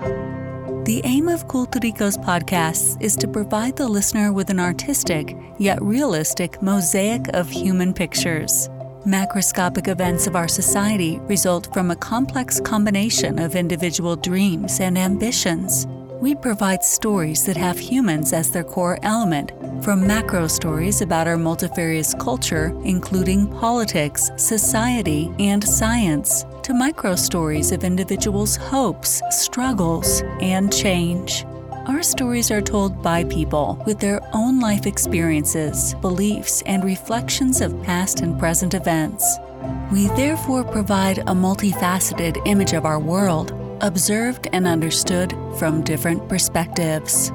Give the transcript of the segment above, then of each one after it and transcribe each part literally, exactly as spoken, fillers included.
The aim of Culturicos podcasts is to provide the listener with an artistic, yet realistic mosaic of human pictures. Macroscopic events of our society result from a complex combination of individual dreams and ambitions. We provide stories that have humans as their core element, from macro stories about our multifarious culture, including politics, society, and science, to micro stories of individuals' hopes, struggles, and change. Our stories are told by people with their own life experiences, beliefs, and reflections of past and present events. We therefore provide a multifaceted image of our world, observed and understood from different perspectives.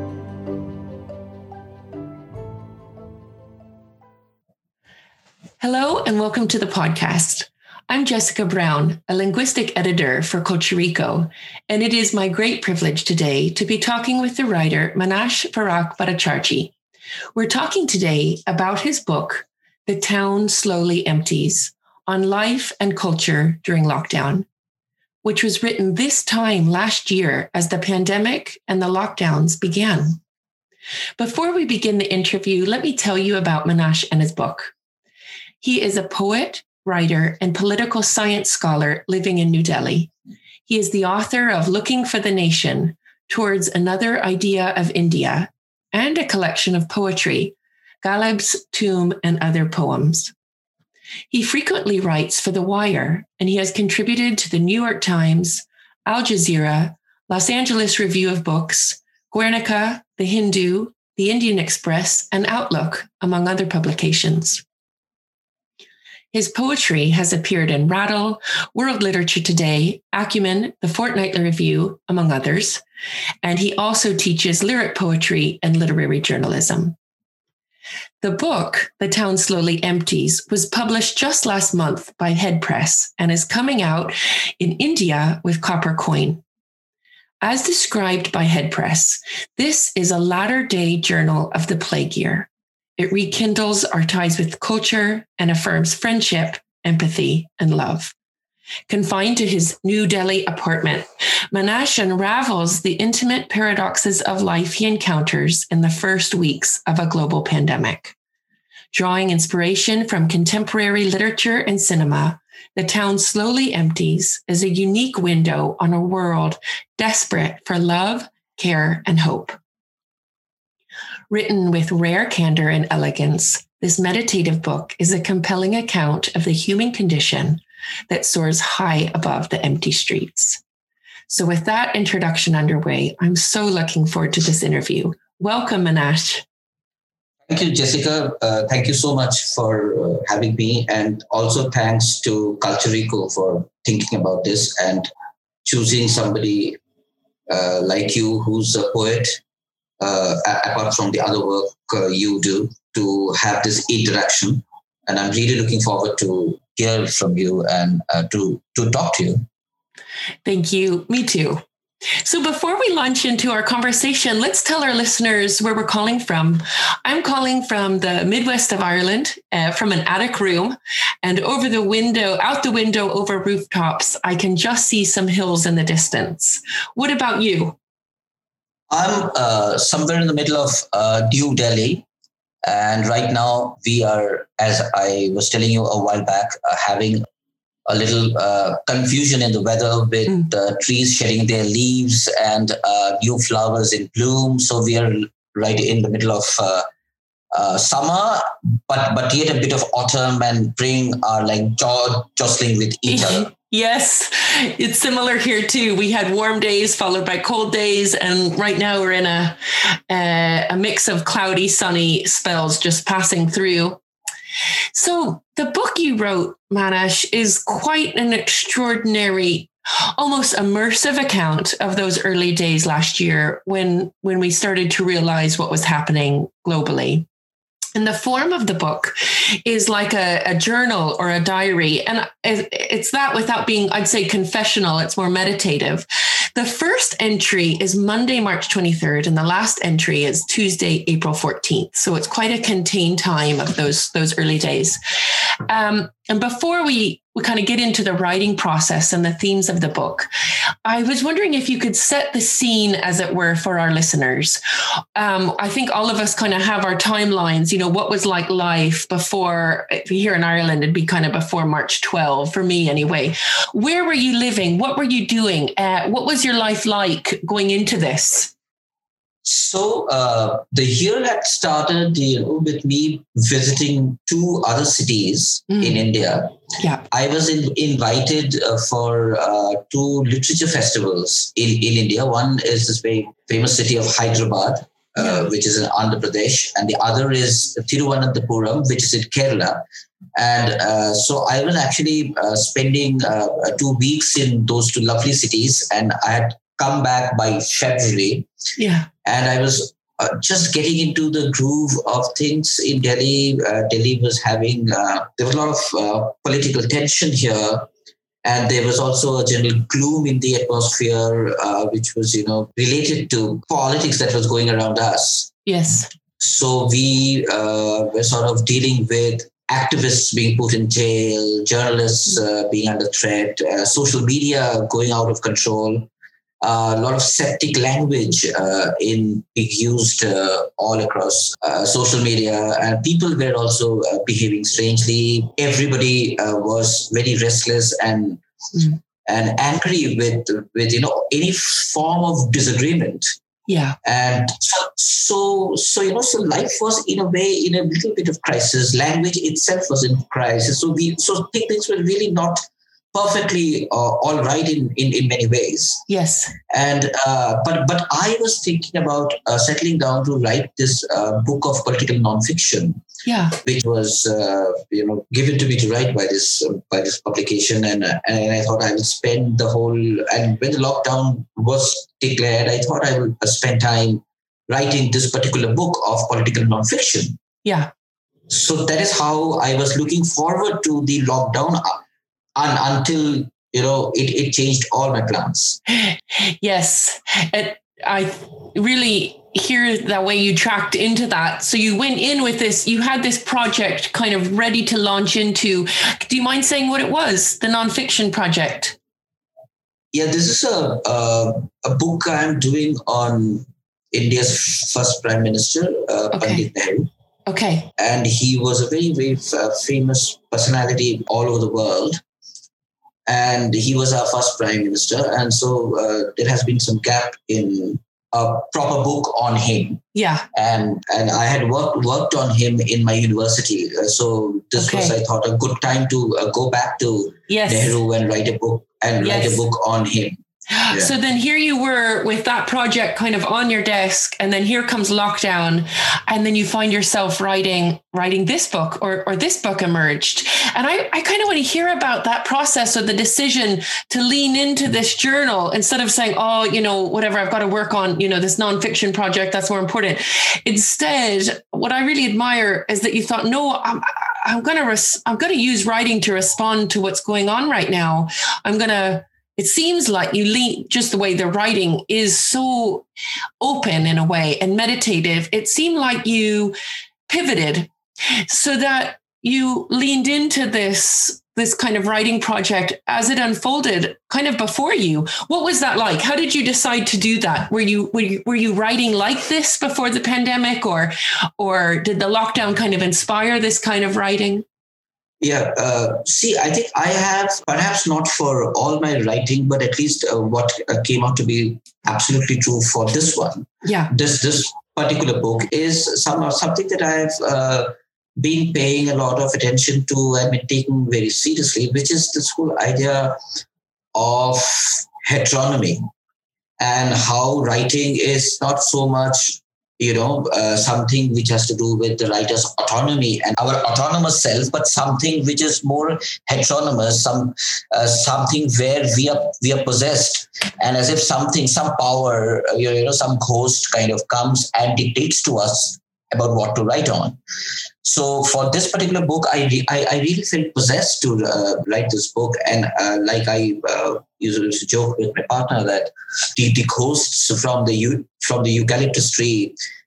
Hello and welcome to the podcast. I'm Jessica Brown, a linguistic editor for Culturico, and it is my great privilege today to be talking with the writer Manash Parakh Bhattacharjee. We're talking today about his book, The Town Slowly Empties, on life and culture during lockdown, which was written this time last year as the pandemic and the lockdowns began. Before we begin the interview, let me tell you about Manash and his book. He is a poet, writer, and political science scholar living in New Delhi. He is the author of Looking for the Nation, Towards Another Idea of India, and a collection of poetry, Ghalib's Tomb and Other Poems. He frequently writes for The Wire, and he has contributed to the New York Times, Al Jazeera, Los Angeles Review of Books, Guernica, The Hindu, The Indian Express, and Outlook, among other publications. His poetry has appeared in Rattle, World Literature Today, Acumen, The Fortnightly Review, among others, and he also teaches lyric poetry and literary journalism. The book, The Town Slowly Empties, was published just last month by Head Press and is coming out in India with Copper Coin. As described by Head Press, this is a latter-day journal of the plague year. It rekindles our ties with culture and affirms friendship, empathy, and love. Confined to his New Delhi apartment, Manash unravels the intimate paradoxes of life he encounters in the first weeks of a global pandemic. Drawing inspiration from contemporary literature and cinema, The Town Slowly Empties is a unique window on a world desperate for love, care, and hope. Written with rare candor and elegance, this meditative book is a compelling account of the human condition that soars high above the empty streets. So with that introduction underway, I'm so looking forward to this interview. Welcome, Manash. Thank you, Jessica. Uh, thank you so much for uh, having me. And also thanks to Culturico for thinking about this and choosing somebody uh, like you who's a poet, Uh, apart from the other work uh, you do, to have this interaction. And I'm really looking forward to hear from you and uh, to, to talk to you. Thank you. Me too. So before we launch into our conversation, let's tell our listeners where we're calling from. I'm calling from the Midwest of Ireland, uh, from an attic room, and over the window, out the window over rooftops, I can just see some hills in the distance. What about you? I'm uh, somewhere in the middle of uh, New Delhi. And right now we are, as I was telling you a while back, uh, having a little uh, confusion in the weather with mm. the trees shedding their leaves and uh, new flowers in bloom. So we are right in the middle of uh, uh, summer, but but yet a bit of autumn and spring are like jaw jostling with each other. Yes, it's similar here too. We had warm days followed by cold days. And right now we're in a, a, a mix of cloudy, sunny spells just passing through. So the book you wrote, Manash, is quite an extraordinary, almost immersive account of those early days last year when, when we started to realize what was happening globally. And the form of the book is like a, a journal or a diary. And it's that without being, I'd say, confessional. It's more meditative. The first entry is Monday, March twenty-third, and the last entry is Tuesday, April fourteenth. So it's quite a contained time of those, those early days. Um, And before we, we kind of get into the writing process and the themes of the book, I was wondering if you could set the scene, as it were, for our listeners. Um, I think all of us kind of have our timelines, you know, what was like life before, here in Ireland, it'd be kind of before March twelfth, for me anyway. Where were you living? What were you doing? Uh, what was your life like going into this? So uh, the year had started, you know, with me visiting two other cities mm. in India. Yeah, I was in, invited uh, for uh, two literature festivals in, in India. One is this very famous city of Hyderabad, uh, yeah. which is in Andhra Pradesh, and the other is Thiruvananthapuram, which is in Kerala. And uh, so I was actually uh, spending uh, two weeks in those two lovely cities, and I had come back by February. Yeah. And I was uh, just getting into the groove of things in Delhi. Uh, Delhi was having, uh, there was a lot of uh, political tension here. And there was also a general gloom in the atmosphere, uh, which was, you know, related to politics that was going around us. Yes. So we uh, were sort of dealing with activists being put in jail, journalists uh, being under threat, uh, social media going out of control. Uh, a lot of septic language uh, in being used uh, all across uh, social media, and people were also uh, behaving strangely. Everybody uh, was very restless and mm. and angry with with you know any form of disagreement. Yeah, and so so so you know so life was in a way in a little bit of crisis. Language itself was in crisis. So we so things were really not perfectly uh, all right in, in, in many ways. Yes. And uh, but but I was thinking about uh, settling down to write this uh, book of political nonfiction. Yeah. Which was uh, you know given to me to write by this uh, by this publication, and uh, and I thought I would spend the whole and when the lockdown was declared, I thought I would spend time writing this particular book of political nonfiction. Yeah. So that is how I was looking forward to the lockdown. And until, you know, it, it changed all my plans. Yes. It, I really hear the way you tracked into that. So you went in with this, you had this project kind of ready to launch into. Do you mind saying what it was, the nonfiction project? Yeah, this is a, a, a book I'm doing on India's first Prime Minister, uh, okay. Pandit Nehru. Okay. And he was a very, very uh, famous personality all over the world. And he was our first prime minister. And so uh, there has been some gap in a proper book on him. Yeah. And and I had worked worked on him in my university. Uh, so this okay. was, I thought, a good time to uh, go back to yes. Nehru and write a book and yes. write a book on him. Yeah. So then here you were with that project kind of on your desk, and then here comes lockdown, and then you find yourself writing writing this book, or or this book emerged. And I, I kind of want to hear about that process, or the decision to lean into this journal instead of saying, oh, you know, whatever, I've got to work on, you know, this nonfiction project, that's more important. Instead, what I really admire is that you thought, no, I'm I'm going to res- I'm going to use writing to respond to what's going on right now. I'm going to It seems like you lean, just the way the writing is so open in a way and meditative. It seemed like you pivoted so that you leaned into this, this kind of writing project as it unfolded kind of before you. What was that like? How did you decide to do that? Were you, were you, were you writing like this before the pandemic, or, or did the lockdown kind of inspire this kind of writing? Yeah. Uh, see, I think I have, perhaps not for all my writing, but at least uh, what uh, came out to be absolutely true for this one. Yeah. This this particular book is some, something that I've uh, been paying a lot of attention to and been taking very seriously, which is this whole idea of heteronomy and how writing is not so much, you know, uh, something which has to do with the writer's autonomy and our autonomous self, but something which is more heteronomous, some uh, something where we are we are possessed, and as if something, some power, uh, you know, some ghost kind of comes and dictates to us about what to write on. So for this particular book, I re- I, I really felt possessed to uh, write this book, and uh, like I uh, used to joke with my partner that the, the ghosts from the from the eucalyptus tree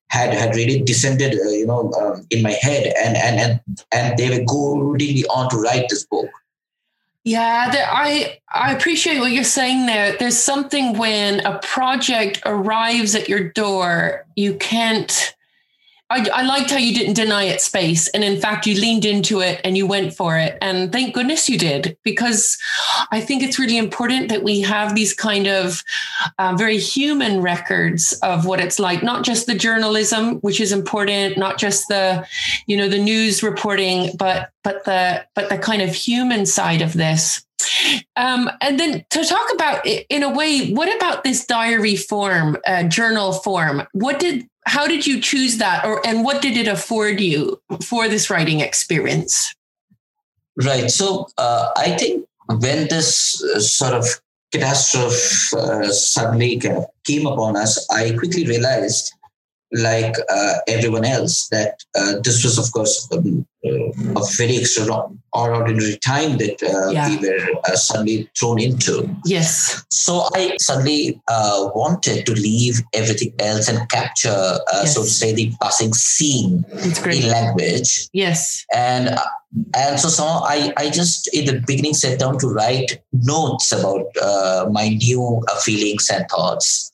had had really descended, uh, you know, um, in my head, and and and and they were goading me on to write this book. Yeah, there, I I appreciate what you're saying there. There's something when a project arrives at your door, you can't. I, I liked how you didn't deny it space. And in fact, you leaned into it and you went for it. And thank goodness you did, because I think it's really important that we have these kind of uh, very human records of what it's like, not just the journalism, which is important, not just the, you know, the news reporting, but but the but the kind of human side of this. Um, and then to talk about it in a way, what about this diary form, uh, journal form? What did How did you choose that, or and what did it afford you for this writing experience? Right. So uh, I think when this uh, sort of catastrophe uh, suddenly kind of came upon us, I quickly realized, like uh, everyone else, that uh, this was, of course, um, uh, a very extraordinary time that uh, yeah. we were uh, suddenly thrown into. Yes. So I suddenly uh, wanted to leave everything else and capture, uh, yes. so to say, the passing scene in language. Yes. And uh, and so, so I, I just, in the beginning, sat down to write notes about uh, my new uh, feelings and thoughts.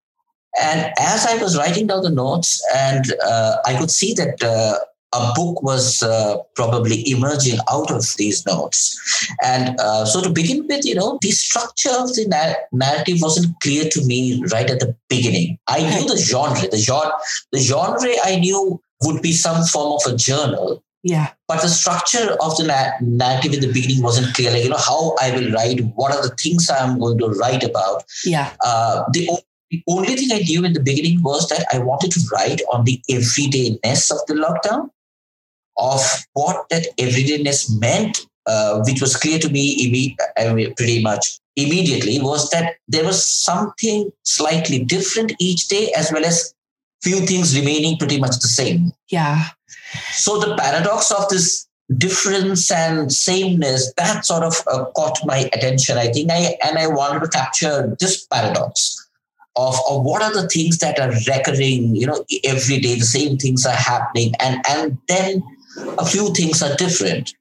And as I was writing down the notes, and uh, I could see that uh, a book was uh, probably emerging out of these notes. And uh, so to begin with, you know, the structure of the na- narrative wasn't clear to me right at the beginning. I knew the genre. The genre, the genre I knew would be some form of a journal. Yeah. But the structure of the na- narrative in the beginning wasn't clear. Like, you know, how I will write, what are the things I'm going to write about. Yeah. Uh, the The only thing I knew in the beginning was that I wanted to write on the everydayness of the lockdown, of what that everydayness meant, uh, which was clear to me imme- pretty much immediately, was that there was something slightly different each day, as well as few things remaining pretty much the same. Yeah. So the paradox of this difference and sameness, that sort of uh, caught my attention, I think, I and I wanted to capture this paradox. Of, of what are the things that are recurring, you know, every day, the same things are happening, and, and then a few things are different.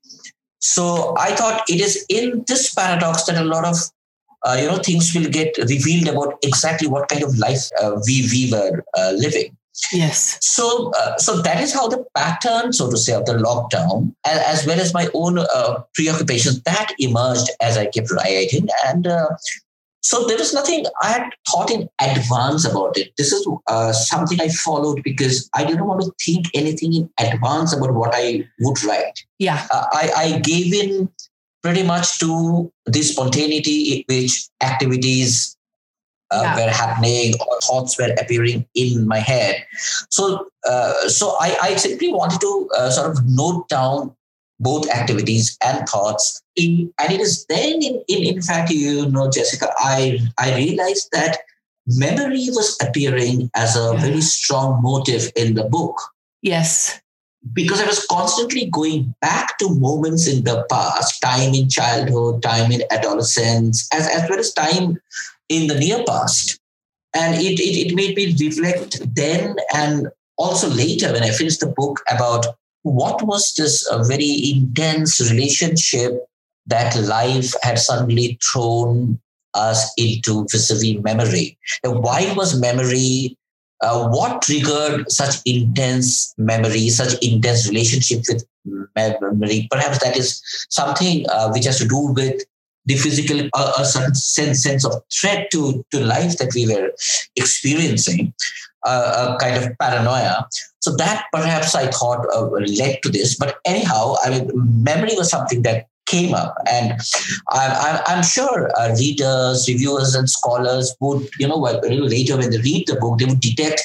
So I thought it is in this paradox that a lot of, uh, you know, things will get revealed about exactly what kind of life uh, we, we were uh, living. Yes. So, uh, so that is how the pattern, so to say, of the lockdown, as, as well as my own uh, preoccupations, that emerged as I kept writing. And uh, So there was nothing I had thought in advance about it. This is uh, something I followed because I didn't want to think anything in advance about what I would write. Yeah. Uh, I, I gave in pretty much to the spontaneity in which activities uh, yeah. were happening or thoughts were appearing in my head. So, uh, so I, I simply wanted to uh, sort of note down both activities and thoughts. In, and it is then, in, in, in fact, you know, Jessica, I, I realized that memory was appearing as a yeah. very strong motive in the book. Yes. Because I was constantly going back to moments in the past, time in childhood, time in adolescence, as, as well as time in the near past. And it, it, it made me reflect then and also later when I finished the book about what was this uh, very intense relationship that life had suddenly thrown us into vis-a-vis memory. And why was memory, uh, what triggered such intense memory, such intense relationship with memory? Perhaps that is something uh, which has to do with the physical, uh, a certain sense, sense of threat to, to life that we were experiencing. Uh, a kind of paranoia. So that perhaps I thought uh, led to this. But anyhow, I mean, memory was something that came up. And I'm, I'm sure uh, readers, reviewers and scholars would, you know, later when they read the book, they would detect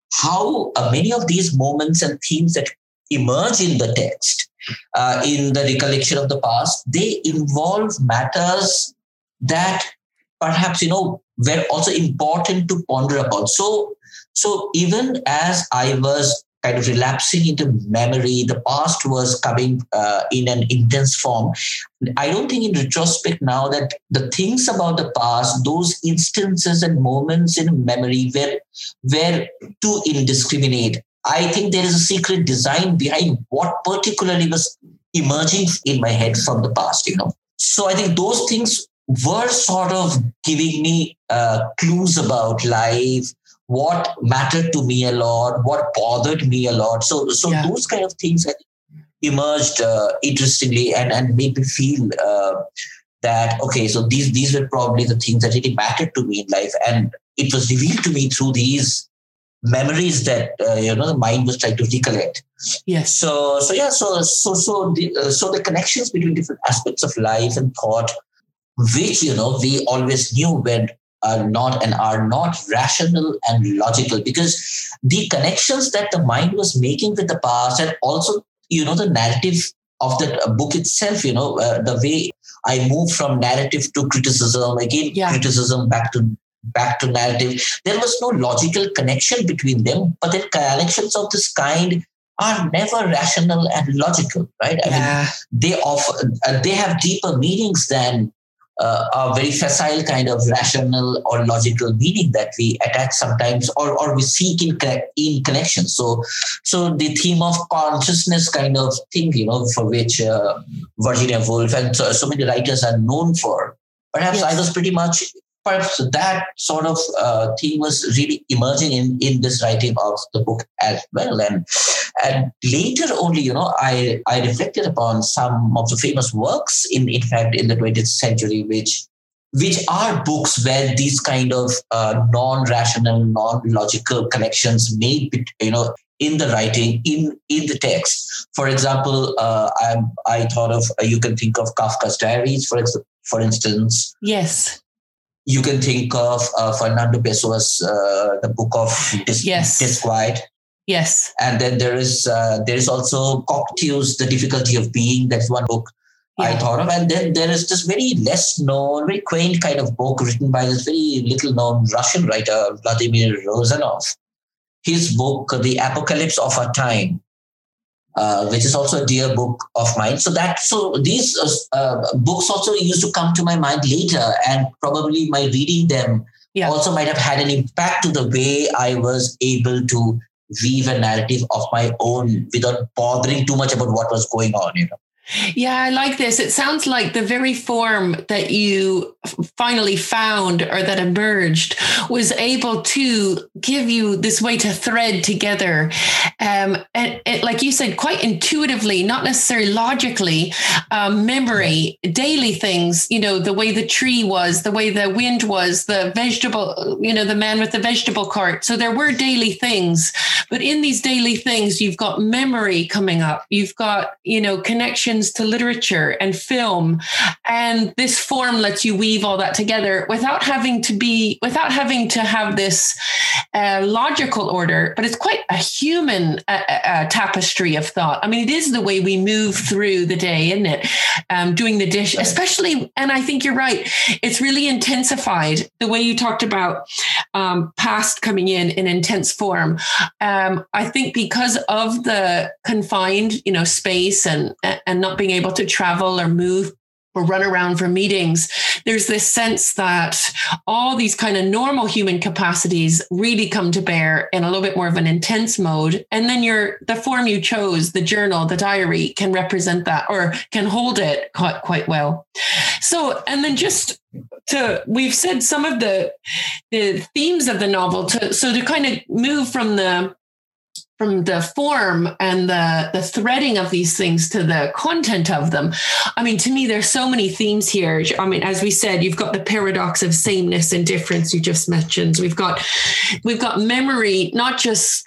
how uh, many of these moments and themes that emerge in the text, uh, in the recollection of the past, they involve matters that perhaps, you know, were also important to ponder about. So, So even as I was kind of relapsing into memory. The past was coming uh, in an intense form. I don't think in retrospect now that the things about the past, those instances and moments in memory were, were too indiscriminate. I think there is a secret design behind what particularly was emerging in my head from the past, you know. So I think those things were sort of giving me uh, clues about life, what mattered to me a lot, what bothered me a lot. So, so yeah. those kind of things I think emerged uh, interestingly and, and made me feel uh, that, okay, so these, these were probably the things that really mattered to me in life. And it was revealed to me through these memories that, uh, you know, the mind was trying to recollect. Yes. So, so yeah, so, so, so the, uh, so the connections between different aspects of life and thought, which, you know, we always knew were are not and are not rational and logical, because the connections that the mind was making with the past and also, you know, the narrative of the book itself, you know, uh, the way I move from narrative to criticism, again, yeah. criticism back to back to narrative. There was no logical connection between them, but the connections of this kind are never rational and logical, right? I yeah. mean, they offer, uh, they have deeper meanings than Uh, a very facile kind of rational or logical meaning that we attach sometimes or, or we seek in, in connection. So, so the theme of consciousness kind of thing, you know, for which uh, Virginia Woolf and so, so many writers are known for, perhaps yes. I was pretty much, perhaps that sort of uh, theme was really emerging in, in this writing of the book as well. And, and later only, you know, I, I reflected upon some of the famous works in, in fact, in the twentieth century, which, which are books where these kind of uh, non-rational, non-logical connections made, you know, in the writing, in, in the text. For example, uh, I, I thought of, uh, you can think of Kafka's Diaries, for, ex- for instance. Yes. You can think of uh, Fernando Pessoa's uh, the book of Dis- yes. Disquiet. Yes. And then there is uh, there is also Cocteau's The Difficulty of Being. That's one book yeah. I thought of. And then there is this very less known, very quaint kind of book written by this very little known Russian writer, Vladimir Rozanov. His book, The Apocalypse of Our Time, Uh, which is also a dear book of mine. So that so these uh, books also used to come to my mind later, and probably my reading them yeah. also might have had an impact to the way I was able to weave a narrative of my own without bothering too much about what was going on, you know. Yeah, I like this. It sounds like the very form that you finally found or that emerged was able to give you this way to thread together. Um, and it, like you said, quite intuitively, not necessarily logically, um, memory, daily things, you know, the way the tree was, the way the wind was, the vegetable, you know, the man with the vegetable cart. So there were daily things, but in these daily things, you've got memory coming up. You've got, you know, connections to literature and film, and this form lets you weave all that together without having to be without having to have this uh, logical order, but it's quite a human uh, uh, tapestry of thought. I mean, it is the way we move through the day, isn't it? Um, doing the dish, especially, and I think you're right, it's really intensified the way you talked about um, past coming in in intense form. Um, I think because of the confined, you know, space and and not being able to travel or move or run around for meetings, there's this sense that all these kind of normal human capacities really come to bear in a little bit more of an intense mode. And then your the form you chose, the journal, the diary, can represent that or can hold it quite, quite well. So, and then just to, we've said some of the, the themes of the novel, to, so to kind of move from the from the form and the, the threading of these things to the content of them. I mean, to me, there's so many themes here. I mean, as we said, you've got the paradox of sameness and difference you just mentioned. We've got, we've got memory, not just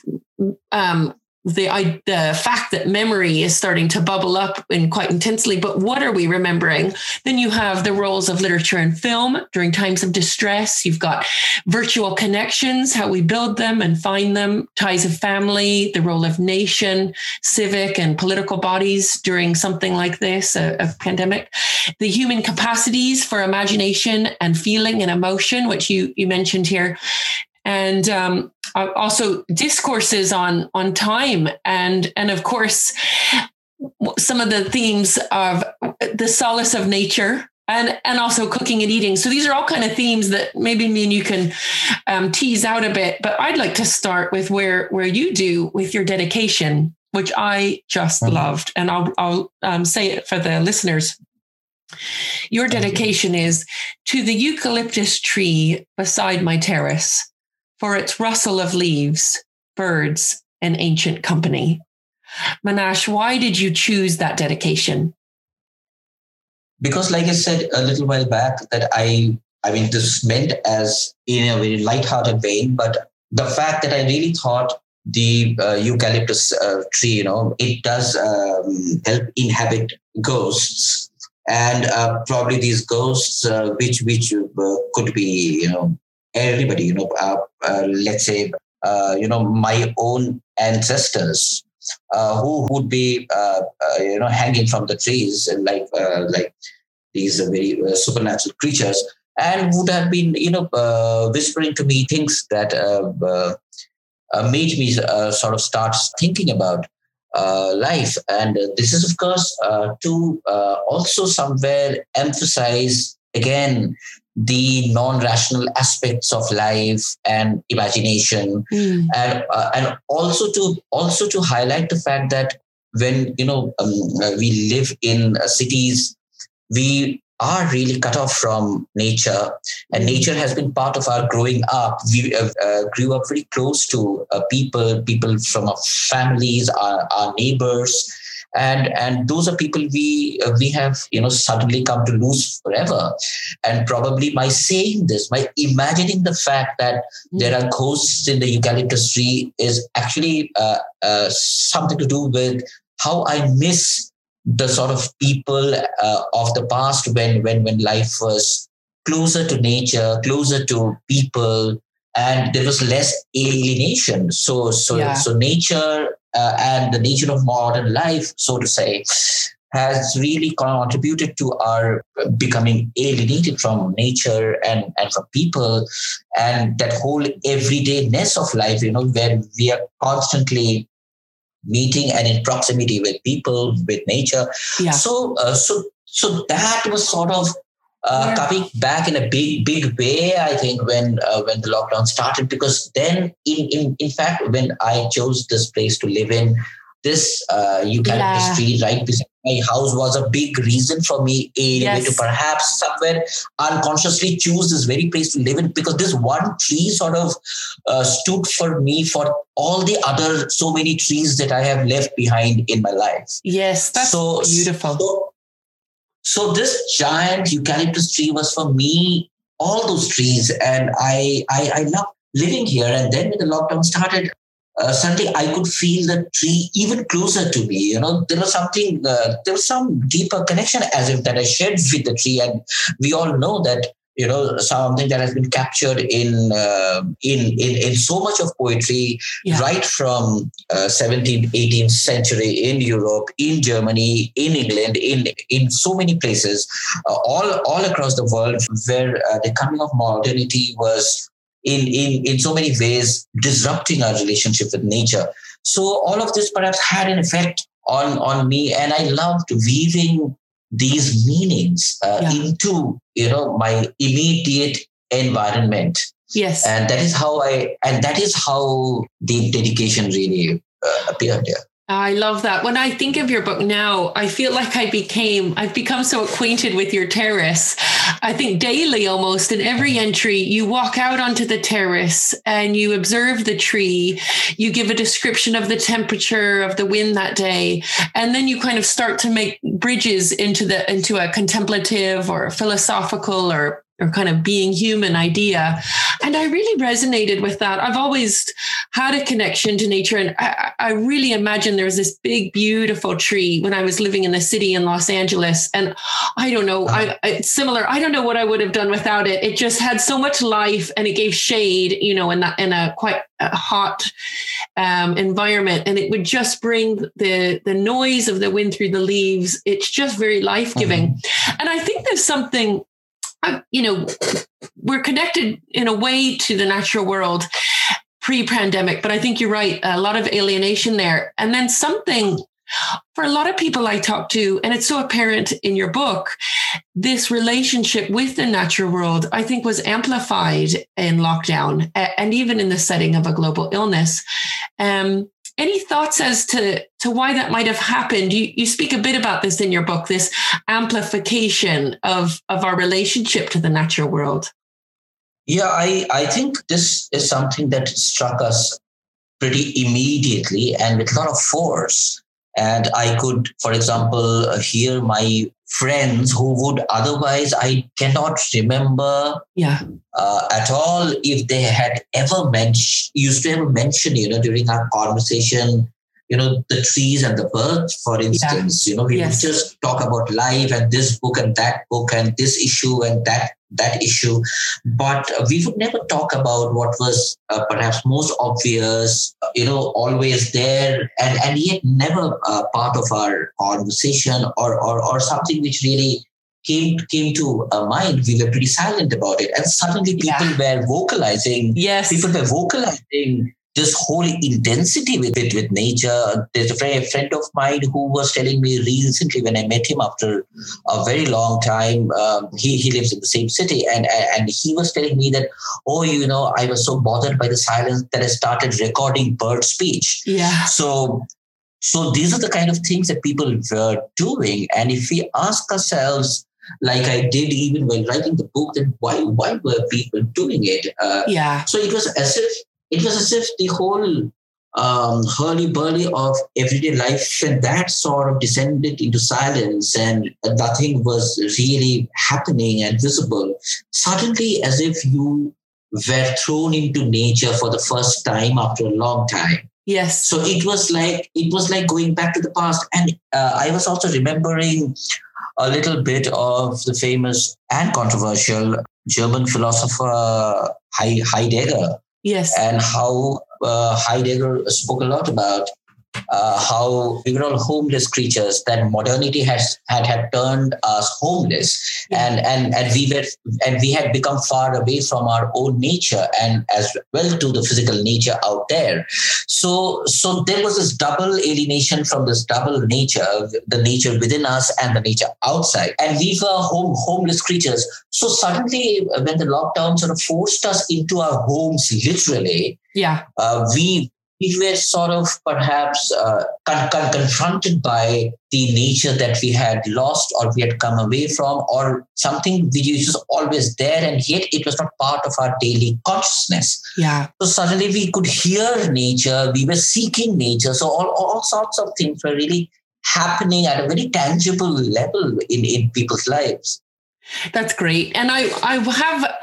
um, the, I, the fact that memory is starting to bubble up in quite intensely, but what are we remembering? Then you have the roles of literature and film during times of distress. You've got virtual connections, how we build them and find them, ties of family, the role of nation, civic and political bodies during something like this, a, a pandemic, the human capacities for imagination and feeling and emotion, which you, you mentioned here. and um, also discourses on on time, and and of course some of the themes of the solace of nature. And and also cooking and eating. So these are all kind of themes that maybe me and you can um, tease out a bit. But I'd like to start with where where you do with your dedication, which I just mm-hmm. loved. And I'll I'll um, say it for the listeners. Your dedication is to the eucalyptus tree beside my terrace, for its rustle of leaves, birds, and ancient company. Manash, why did you choose that dedication? Because, like I said a little while back, that I, I mean, this meant as in a very lighthearted vein, but the fact that I really thought the uh, eucalyptus uh, tree, you know, it does um, help inhabit ghosts, and uh, probably these ghosts, uh, which which uh, could be, you know, everybody, you know, uh, uh, let's say, uh, you know, my own ancestors. Uh, who would be, uh, uh, you know, hanging from the trees like uh, like these uh, very uh, supernatural creatures, and would have been, you know, uh, whispering to me things that uh, uh, uh, made me uh, sort of start thinking about uh, life. And uh, this is, of course, uh, to uh, also somewhere emphasize again the non-rational aspects of life and imagination, mm. and uh, and also to also to highlight the fact that when, you know, um, uh, we live in uh, cities, we are really cut off from nature, and nature has been part of our growing up. We uh, uh, grew up very close to uh, people, people from our families, our, our neighbors. And and those are people we uh, we have, you know, suddenly come to lose forever. And probably my saying this, my imagining the fact that mm-hmm. there are ghosts in the eucalyptus tree is actually uh, uh, something to do with how I miss the sort of people uh, of the past when when when life was closer to nature, closer to people, and there was less alienation. So so yeah. so nature. Uh, and the nature of modern life, so to say, has really contributed to our becoming alienated from nature and, and from people, and that whole everydayness of life, you know, where we are constantly meeting and in proximity with people, with nature. Yeah. So, uh, so, so that was sort of Uh, yeah. coming back in a big, big way, I think, when uh, when the lockdown started, because then, in, in in fact, when I chose this place to live in, this uh, eucalyptus yeah. tree right beside my house was a big reason for me anyway, yes. to perhaps somewhere unconsciously choose this very place to live in, because this one tree sort of uh, stood for me for all the other so many trees that I have left behind in my life. Yes, that's so beautiful. So, So this giant eucalyptus tree was for me all those trees, and I I, I love living here. And then when the lockdown started, uh, suddenly I could feel the tree even closer to me. You know, there was something, uh, there was some deeper connection as if that I shared with the tree. And we all know that, you know, something that has been captured in uh, in, in in so much of poetry, yeah. right from uh, seventeenth, eighteenth century in Europe, in Germany, in England, in in so many places, uh, all all across the world, where uh, the coming of modernity was in in in so many ways disrupting our relationship with nature. So all of this perhaps had an effect on on me, and I loved weaving these meanings uh, yeah. into, you know, my immediate environment. Yes. And that is how I, and that is how the dedication really uh, appeared there. I love that. When I think of your book now, I feel like I became, I've become so acquainted with your terrace. I think daily almost in every entry, you walk out onto the terrace and you observe the tree. You give a description of the temperature of the wind that day. And then you kind of start to make bridges into the, into a contemplative or a philosophical or or kind of being human idea. And I really resonated with that. I've always had a connection to nature. And I, I really imagine there was this big, beautiful tree when I was living in the city in Los Angeles. And I don't know, I, it's similar. I don't know what I would have done without it. It just had so much life and it gave shade, you know, in that, in a quite a hot um, environment. And it would just bring the, the noise of the wind through the leaves. It's just very life-giving. Mm-hmm. And I think there's something I, you know, we're connected in a way to the natural world pre-pandemic, but I think you're right. A lot of alienation there. And then something for a lot of people I talk to, and it's so apparent in your book, this relationship with the natural world, I think, was amplified in lockdown and even in the setting of a global illness. Um, any thoughts as to, to why that might have happened? You, you speak a bit about this in your book, this amplification of, of our relationship to the natural world. Yeah, I, I think this is something that struck us pretty immediately and with a lot of force. And I could, for example, hear my friends who would otherwise, I cannot remember yeah. uh, at all if they had ever mentioned, used to ever mention, you know, during our conversation, you know, the trees and the birds, for instance. Yeah. You know, we yes. would just talk about life and this book and that book and this issue and that that issue. But we would never talk about what was uh, perhaps most obvious, you know, always there and, and yet never uh, part of our conversation or, or, or something which really came, came to our mind. We were pretty silent about it. And suddenly people yeah. were vocalizing. Yes. People were vocalizing this whole intensity with it, with nature. There's a friend, a friend of mine who was telling me recently when I met him after a very long time, um, he, he lives in the same city. And, and he was telling me that, oh, you know, I was so bothered by the silence that I started recording bird speech. Yeah. So, so these are the kind of things that people were doing. And if we ask ourselves, like I did even while writing the book, then why, why were people doing it? Uh, yeah. So it was as if, It was as if the whole um, hurly-burly of everyday life and that sort of descended into silence and nothing was really happening and visible. Suddenly, as if you were thrown into nature for the first time after a long time. Yes. So it was like it was like going back to the past. And uh, I was also remembering a little bit of the famous and controversial German philosopher Heidegger. Yes. And how uh, Heidegger spoke a lot about uh, how we were all homeless creatures, that modernity has had, had turned us homeless. Yeah. And, and, and we were and we had become far away from our own nature and as well to the physical nature out there. So, so there was this double alienation from this double nature, the nature within us and the nature outside. And we were home, homeless creatures. So suddenly when the lockdown sort of forced us into our homes, literally, yeah, uh, we we were sort of perhaps uh, con- con- confronted by the nature that we had lost or we had come away from, or something which was always there and yet it was not part of our daily consciousness. Yeah. So suddenly we could hear nature, we were seeking nature. So all, all sorts of things were really happening at a very tangible level in, in people's lives. That's great. And I, I have...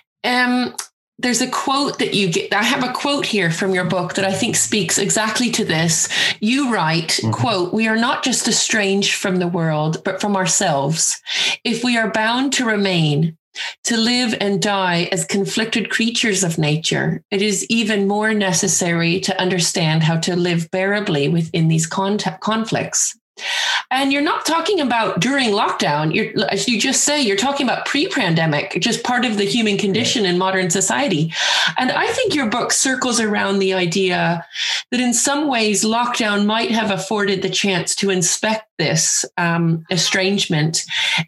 Um, There's a quote that you get. I have a quote here from your book that I think speaks exactly to this. You write, mm-hmm. quote, "We are not just estranged from the world, but from ourselves. If we are bound to remain, to live and die as conflicted creatures of nature, it is even more necessary to understand how to live bearably within these contact conflicts." And you're not talking about during lockdown. You're, as you just say, you're talking about pre-pandemic, just part of the human condition in modern society. And I think your book circles around the idea that in some ways lockdown might have afforded the chance to inspect this um, estrangement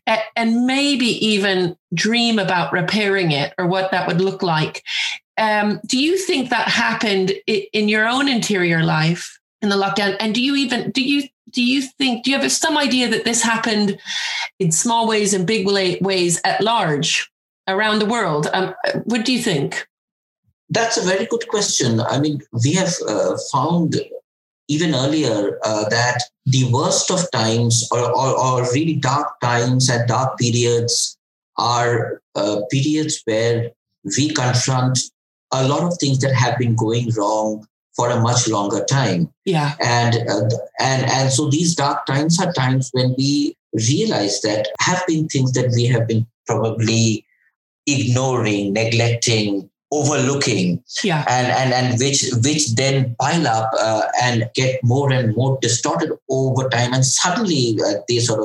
and maybe even dream about repairing it or what that would look like. Um, do you think that happened in your own interior life in the lockdown? And do you even, do you Do you think, do you have some idea that this happened in small ways and big ways at large around the world? Um, what do you think? That's a very good question. I mean, we have uh, found even earlier uh, that the worst of times or, or, or really dark times and dark periods are uh, periods where we confront a lot of things that have been going wrong for a much longer time. Yeah. And, uh, and, and so these dark times are times when we realize that have been things that we have been probably ignoring, neglecting, overlooking, yeah. and, and, and which, which then pile up uh, and get more and more distorted over time. And suddenly uh, they sort of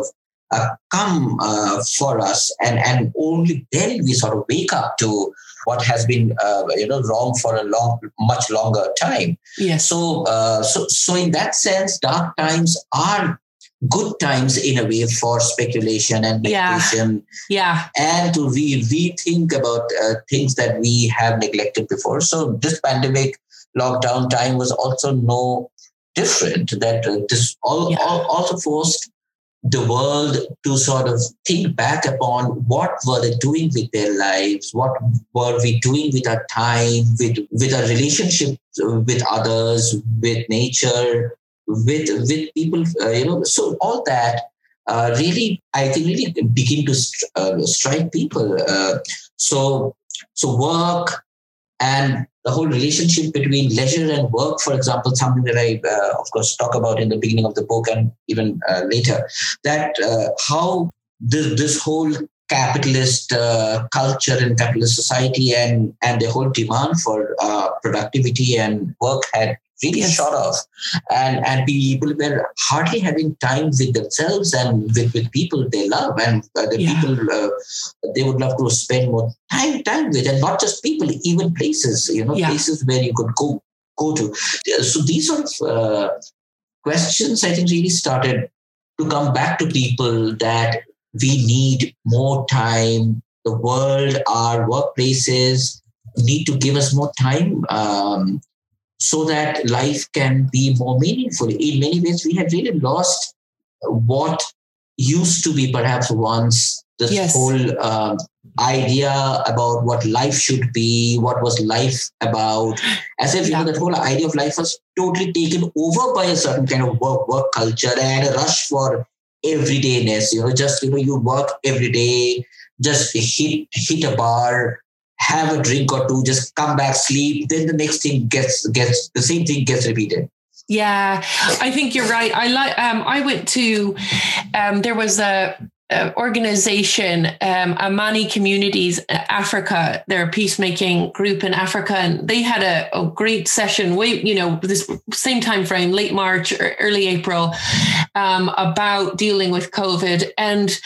uh, come uh, for us, and and only then we sort of wake up to what has been uh, you know wrong for a long, much longer time. Yes. So uh, so so in that sense, dark times are good times in a way for speculation and meditation, yeah, yeah. and to re- rethink about uh, things that we have neglected before. So this pandemic lockdown time was also no different. That uh, this all, Yeah. all also forced the world to sort of think back upon what were they doing with their lives, what were we doing with our time, with with our relationship with others, with nature, with with people, uh, you know. So all that uh, really, I think, really begin to st- uh, strike people. Uh, so so work and the whole relationship between leisure and work, for example, something that I, uh, of course, talk about in the beginning of the book and even uh, later, that uh, how this, this whole capitalist uh, culture and capitalist society and, and the whole demand for uh, productivity and work had really Yes. shot off. And, and people were hardly having time with themselves and with, with people they love. And uh, the Yeah. people uh, they would love to spend more time, time with. And not just people, even places, you know, Yeah. places where you could go, go to. So these sort of uh, questions, I think, really started to come back to people, that we need more time. The world, our workplaces need to give us more time, um, so that life can be more meaningful. In many ways, we have really lost what used to be perhaps once this Yes. whole um, idea about what life should be, what was life about, as if, Yeah. you know, that whole idea of life was totally taken over by a certain kind of work, work culture and a rush for everydayness. You know, just, you know, you work every day, just hit, hit a bar, have a drink or two, just come back, sleep. Then the next thing gets, gets the same thing gets repeated. Yeah, I think you're right. I like. Um, I went to. Um, there was a, a organization, um, Amani Communities Africa. They're a peacemaking group in Africa, and they had a, a great session. Way, you know, this same time frame, late March or early April, um, about dealing with COVID and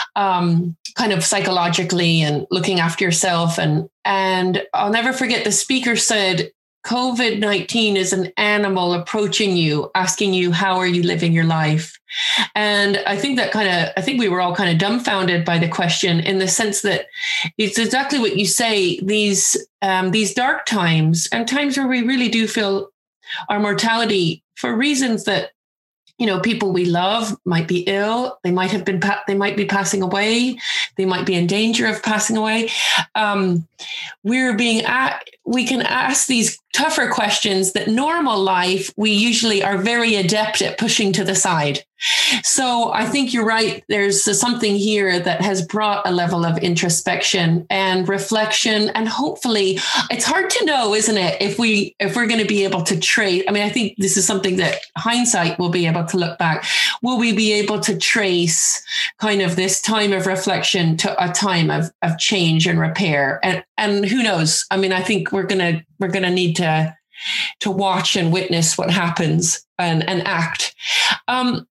um, kind of psychologically and looking after yourself. And and I'll never forget, the speaker said, COVID nineteen is an animal approaching you, asking you, how are you living your life? And I think that kind of, I think we were all kind of dumbfounded by the question, in the sense that it's exactly what you say, these, um, these dark times and times where we really do feel our mortality for reasons that, you know, people we love might be ill. They might have been, pa- they might be passing away. They might be in danger of passing away. Um, we're being, a- we can ask these tougher questions that normal life, we usually are very adept at pushing to the side. So I think you're right. There's something here that has brought a level of introspection and reflection, and hopefully, it's hard to know, isn't it? If we, if we're going to be able to trace, I mean, I think this is something that hindsight will be able to look back. Will we be able to trace kind of this time of reflection to a time of, of change and repair? And, and who knows? I mean, I think we're going to, we're going to need to, to watch and witness what happens and, and act. Um,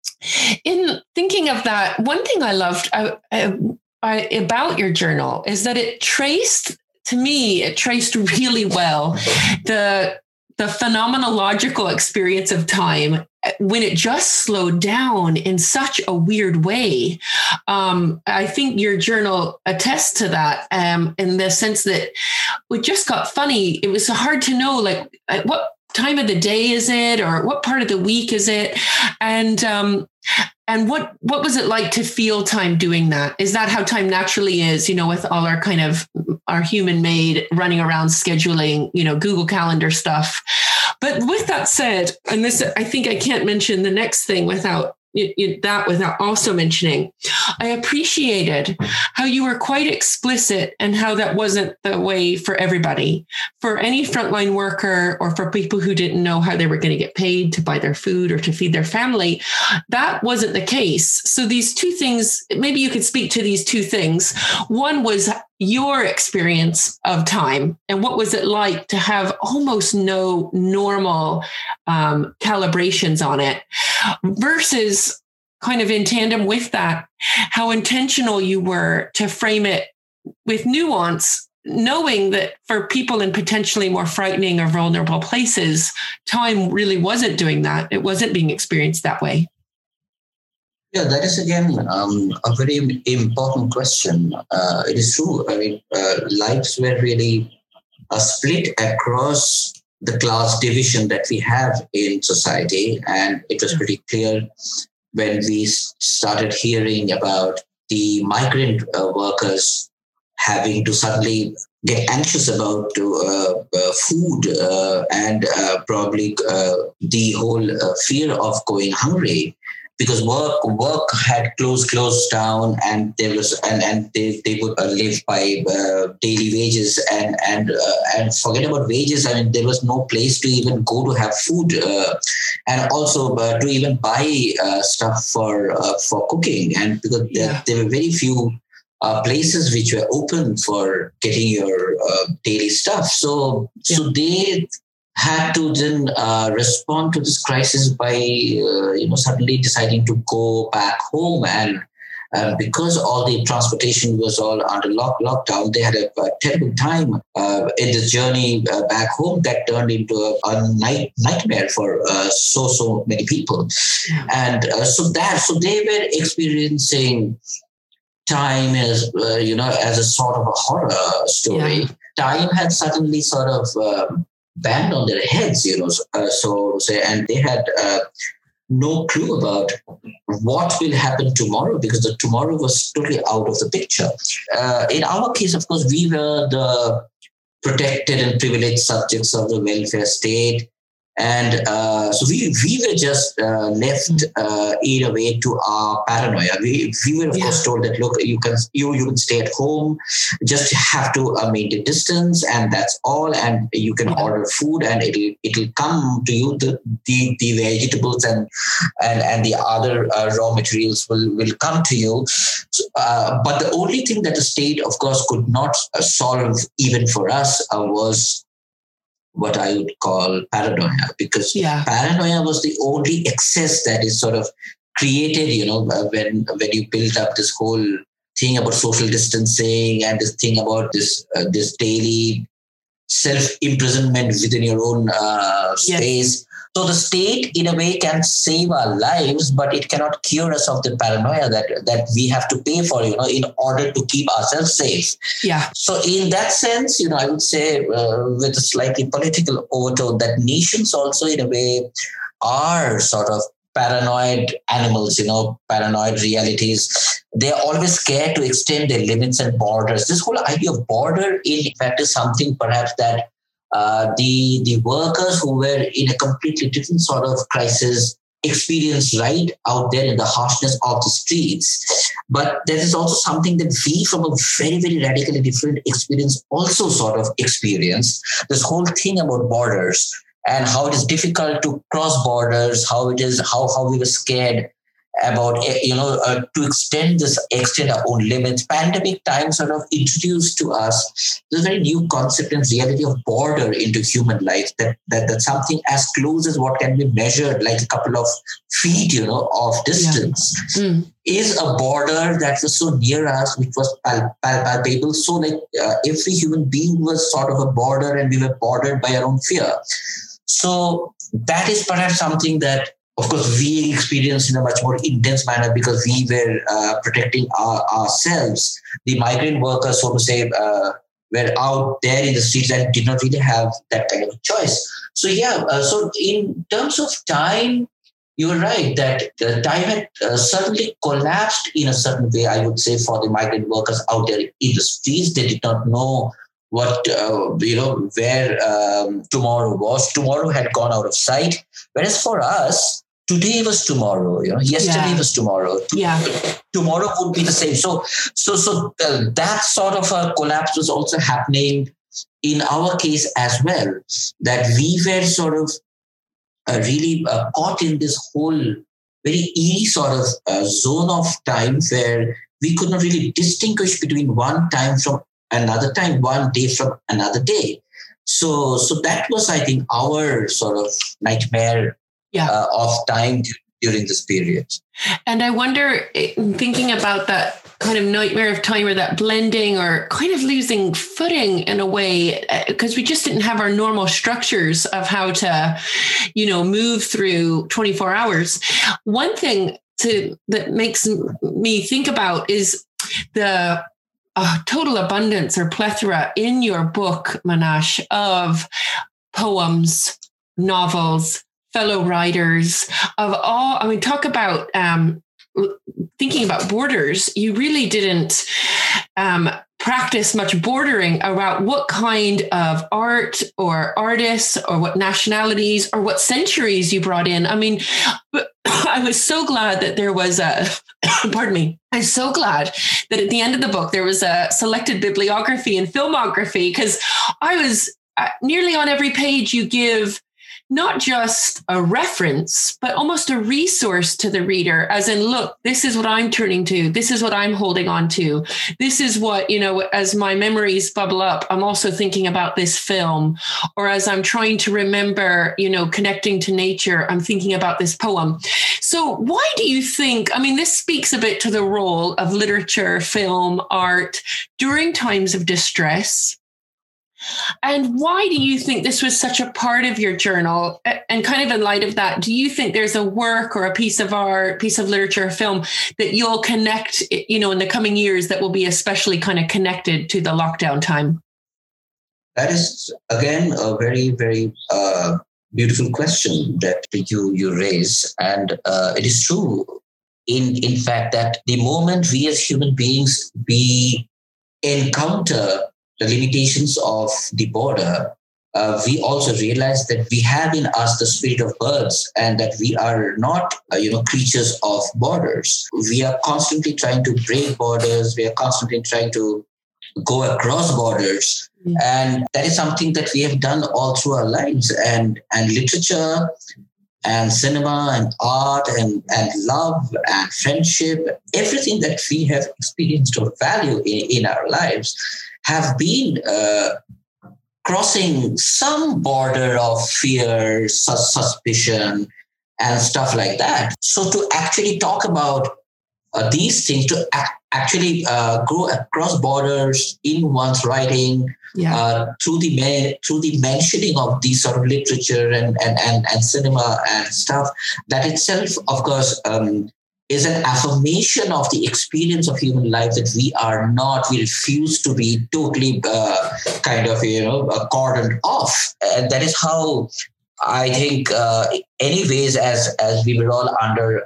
in thinking of that, one thing I loved I, I, I, about your journal is that it traced, to me, it traced really well the, the phenomenological experience of time when it just slowed down in such a weird way. Um, I think your journal attests to that, um, in the sense that it just got funny. It was hard to know, like, what time of the day is it, or what part of the week is it? And, um, and what, what was it like to feel time doing that? Is that how time naturally is, you know, with all our kind of our human made running around scheduling, you know, Google Calendar stuff. But with that said, and this, I think I can't mention the next thing without You, you, that without also mentioning, I appreciated how you were quite explicit and how that wasn't the way for everybody, for any frontline worker or for people who didn't know how they were going to get paid to buy their food or to feed their family. That wasn't the case. So these two things, maybe you could speak to these two things. One was your experience of time, and what was it like to have almost no normal um, calibrations on it, versus kind of in tandem with that, how intentional you were to frame it with nuance, knowing that for people in potentially more frightening or vulnerable places, time really wasn't doing that. It wasn't being experienced that way. Yeah, that is again um, a very important question. Uh, it is true. I mean, uh, lives were really uh, split across the class division that we have in society. And it was pretty clear when we started hearing about the migrant uh, workers having to suddenly get anxious about uh, uh, food uh, and uh, probably uh, the whole uh, fear of going hungry, because work work had closed closed down, and there was and, and they, they would uh, live by uh, daily wages and and uh, and forget about wages. I mean, there was no place to even go to have food, uh, and also uh, to even buy uh, stuff for uh, for cooking, and because yeah. there, there were very few Uh, places which were open for getting your uh, daily stuff. So, yeah. so they had to then uh, respond to this crisis by, uh, you know, suddenly deciding to go back home. And uh, because all the transportation was all under lock, lockdown, they had a, a terrible time uh, in this journey uh, back home that turned into a, a night, nightmare for uh, so, so many people. Yeah. And uh, so that, so they were experiencing time as, uh, you know, as a sort of a horror story. Yeah. Time had suddenly sort of um, banged on their heads, you know, uh, so to say, and they had uh, no clue about what will happen tomorrow, because the tomorrow was totally out of the picture. Uh, in our case, of course, we were the protected and privileged subjects of the welfare state. And uh, so we we were just uh, left uh, in a way to our paranoia. We we were of yeah. course told that, look, you can you you can stay at home, just have to uh, maintain distance, and that's all. And you can yeah. order food, and it'll it'll come to you. The the, the vegetables and and and the other uh, raw materials will will come to you. So, uh, but the only thing that the state, of course, could not uh, solve, even for us, uh, was what I would call paranoia, because yeah. paranoia was the only excess that is sort of created, you know, when when you build up this whole thing about social distancing and this thing about this uh, this daily self-imprisonment within your own uh, space. Yes. So the state, in a way, can save our lives, but it cannot cure us of the paranoia that, that we have to pay for, you know, in order to keep ourselves safe. Yeah. So in that sense, you know, I would say uh, with a slightly political overtone, that nations also, in a way, are sort of paranoid animals, you know, paranoid realities. They're always scared to extend their limits and borders. This whole idea of border, in fact, is something perhaps that Uh, the the workers who were in a completely different sort of crisis experienced right out there in the harshness of the streets. But there is also something that we, from a very, very radically different experience, also sort of experienced. This whole thing about borders and how it is difficult to cross borders, how it is, how, how we were scared about, you know, uh, to extend this, extend our own limits. Pandemic time sort of introduced to us this very new concept and reality of border into human life, that, that that's something as close as what can be measured, like a couple of feet, you know, of distance, yeah. mm. is a border that was so near us, which was pal- pal- palpable. So like uh, every human being was sort of a border, and we were bordered by our own fear. So that is perhaps something that, of course, we experienced in a much more intense manner, because we were uh, protecting our, ourselves. The migrant workers, so to say, uh, were out there in the streets and did not really have that kind of choice. So, yeah, uh, so in terms of time, you're right that the time had uh, certainly collapsed in a certain way, I would say, for the migrant workers out there in the streets. They did not know what, uh, you know, where um, tomorrow was. Tomorrow had gone out of sight. Whereas for us, today was tomorrow, you know, yesterday yeah. was tomorrow. Yeah. Tomorrow would be the same. So, so, so uh, that sort of a collapse was also happening in our case as well, that we were sort of uh, really uh, caught in this whole very eerie sort of uh, zone of time where we could not really distinguish between one time from another time, one day from another day. So, so that was, I think, our sort of nightmare Yeah. Uh, of time during this period. And I wonder, thinking about that kind of nightmare of time or that blending or kind of losing footing in a way, because we just didn't have our normal structures of how to, you know, move through twenty-four hours. One thing to that makes me think about is the uh, total abundance or plethora in your book, Manash, of poems, novels, fellow writers of all. I mean, talk about um, thinking about borders. You really didn't um, practice much bordering about what kind of art or artists or what nationalities or what centuries you brought in. I mean, I was so glad that there was a, pardon me, I'm so glad that at the end of the book, there was a selected bibliography and filmography, because I was uh, nearly on every page you give not just a reference, but almost a resource to the reader, as in, look, this is what I'm turning to. This is what I'm holding on to. This is what, you know, as my memories bubble up, I'm also thinking about this film, or as I'm trying to remember, you know, connecting to nature, I'm thinking about this poem. So why do you think, I mean, this speaks a bit to the role of literature, film, art during times of distress. And why do you think this was such a part of your journal? And kind of in light of that, do you think there's a work or a piece of art, piece of literature, or film that you'll connect, you know, in the coming years that will be especially kind of connected to the lockdown time? That is, again, a very, very uh, beautiful question that you, you raise. And uh, it is true, in, in fact, that the moment we as human beings, we encounter the limitations of the border, uh, we also realize that we have in us the spirit of birds, and that we are not, uh, you know, creatures of borders. We are constantly trying to break borders. We are constantly trying to go across borders. Mm-hmm. And that is something that we have done all through our lives. And, and literature and cinema and art and, and love and friendship, everything that we have experienced or value in, in our lives have been uh, crossing some border of fear, sus- suspicion, and stuff like that. So to actually talk about uh, these things, to ac- actually uh, go across borders in one's writing, yeah. uh, through the me- through the mentioning of these sort of literature and and and, and cinema and stuff, that itself, of course, um, is an affirmation of the experience of human life, that we are not, we refuse to be totally uh, kind of, you know, cordoned off. And that is how I think, uh, anyways, as as we were all under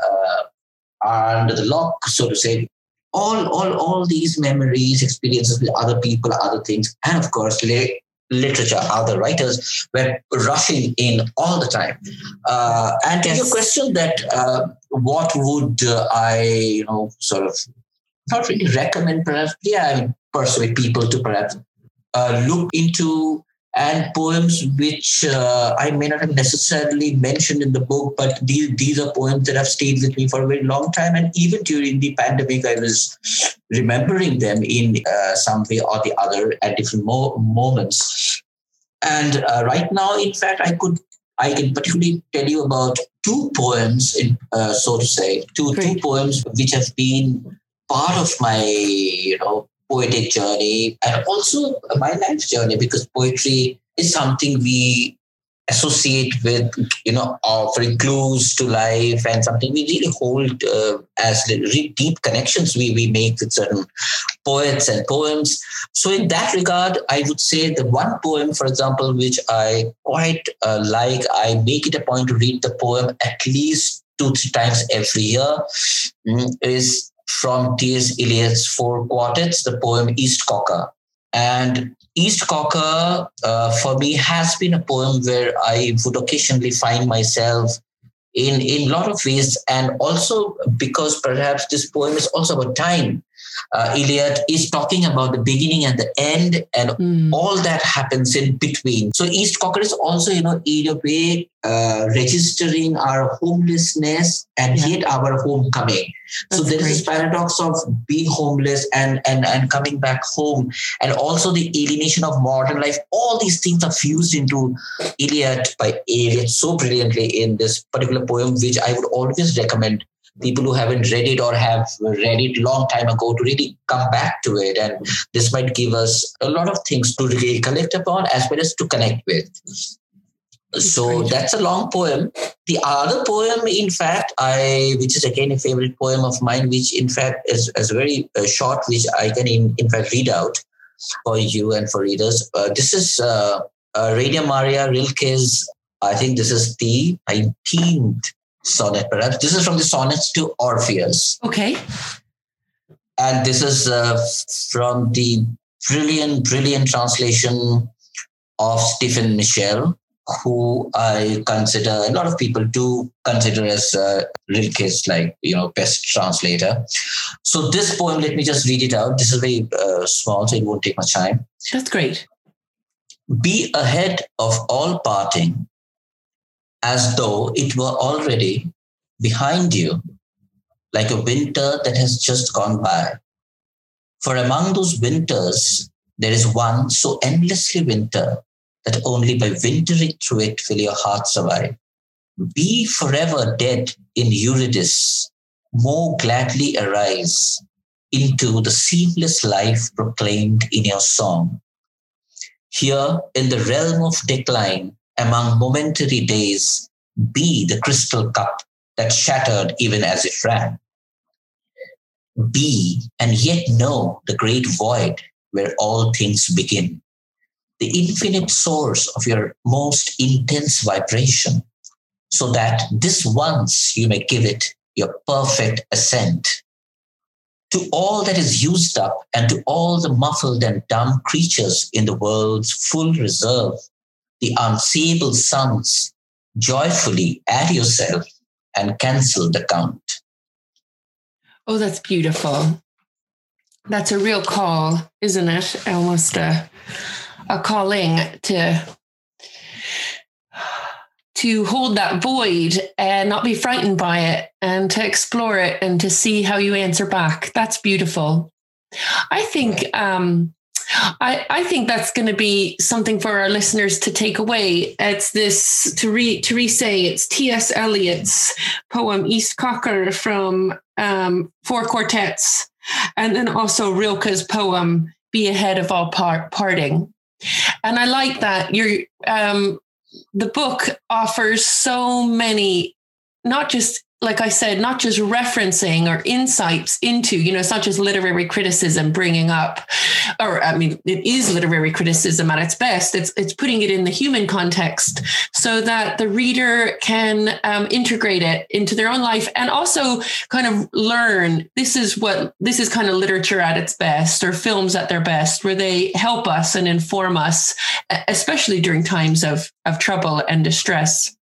uh, under the lock, so to say, all all all these memories, experiences with other people, other things, and of course, li- literature, other writers were rushing in all the time. Uh, and to yes. your question that uh, what would uh, I, you know, sort of not really recommend, perhaps, yeah, I mean, persuade people to perhaps uh, look into, and poems which uh, I may not have necessarily mentioned in the book, but these, these are poems that have stayed with me for a very long time. And even during the pandemic, I was remembering them in uh, some way or the other at different mo- moments. And uh, right now, in fact, I could I can particularly tell you about two poems, in, uh, so to say, two two poems which have been part of my, you know, poetic journey and also my life journey, because poetry is something we associate with, you know, offering clues to life, and something we really hold uh, as really deep connections we, we make with certain poets and poems. So in that regard, I would say the one poem, for example, which I quite uh, like, I make it a point to read the poem at least two, three times every year, mm, is from T S. Eliot's Four Quartets, the poem East Cocker. And East Cocker, uh, for me, has been a poem where I would occasionally find myself in in a lot of ways. And also because perhaps this poem is also about time. Uh, Iliad is talking about the beginning and the end, and mm. all that happens in between. So East Cocker is also, you know, in a way, uh, registering our homelessness and yeah. yet our homecoming. That's so there great. Is this paradox of being homeless and, and, and coming back home, and also the alienation of modern life. All these things are fused into Iliad by Eliot so brilliantly in this particular poem, which I would always recommend people who haven't read it or have read it long time ago to really come back to it. And this might give us a lot of things to really collect upon as well as to connect with. So that's a long poem. The other poem, in fact, I which is again a favorite poem of mine, which in fact is, is very uh, short, which I can in, in fact read out for you and for readers. Uh, this is uh, uh, Rainer Maria Rilke's, I think this is the nineteenth sonnet, perhaps. This is from the Sonnets to Orpheus. Okay. And this is uh, from the brilliant, brilliant translation of Stephen Michel, who I consider, a lot of people do consider as uh, Rilke's, like, you know, best translator. So this poem, let me just read it out. This is very uh, small, so it won't take much time. That's great. Be ahead of all parting, as though it were already behind you, like a winter that has just gone by. For among those winters, there is one so endlessly winter that only by wintering through it will your heart survive. Be forever dead in Eurydice, more gladly arise into the seamless life proclaimed in your song. Here in the realm of decline, among momentary days, be the crystal cup that shattered even as it ran. Be and yet know the great void where all things begin, the infinite source of your most intense vibration, so that this once you may give it your perfect assent. To all that is used up and to all the muffled and dumb creatures in the world's full reserve, the unseeable sums, joyfully add yourself and cancel the count. Oh, that's beautiful. That's a real call, isn't it? Almost a, a calling to, to hold that void and not be frightened by it, and to explore it and to see how you answer back. That's beautiful. I think um, I, I think that's going to be something for our listeners to take away. It's this, to re to re-say, it's T S Eliot's poem East Cocker from um, Four Quartets, and then also Rilke's poem Be Ahead of All part- Parting. And I like that you're um, the book offers so many, not just, like I said, not just referencing or insights into, you know, it's not just literary criticism bringing up, or I mean, it is literary criticism at its best. It's it's putting it in the human context so that the reader can um, integrate it into their own life, and also kind of learn this is what this is kind of literature at its best, or films at their best, where they help us and inform us, especially during times of of trouble and distress.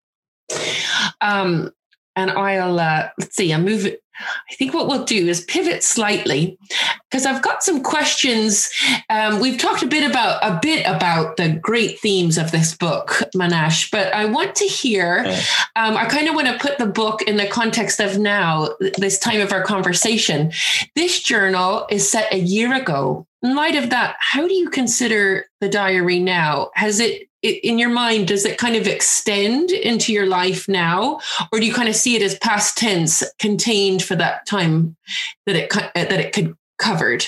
Um, And I'll, uh, let's see, I'll move it. I think what we'll do is pivot slightly, because I've got some questions. Um, we've talked a bit about a bit about the great themes of this book, Manash, but I want to hear, um, I kind of want to put the book in the context of now, this time of our conversation. This journal is set a year ago. In light of that, how do you consider the diary now? Has it, in your mind, does it kind of extend into your life now, or do you kind of see it as past tense, contained for that time that it that it could covered?